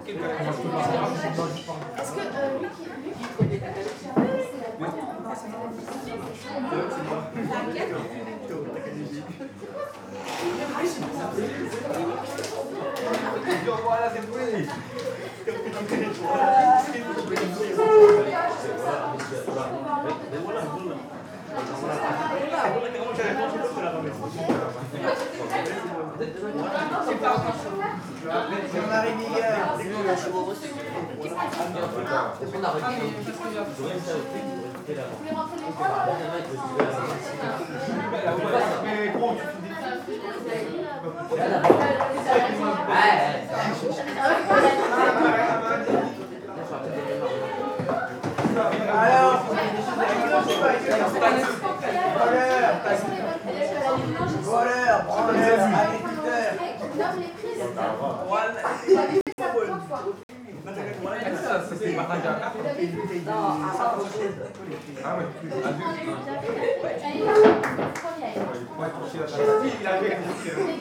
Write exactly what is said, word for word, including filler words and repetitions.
Est-ce que euh, lui qui lui qui connaît la Jean-Marie Miguel. Alors, voleur, branleur, agriculteur. Voilà.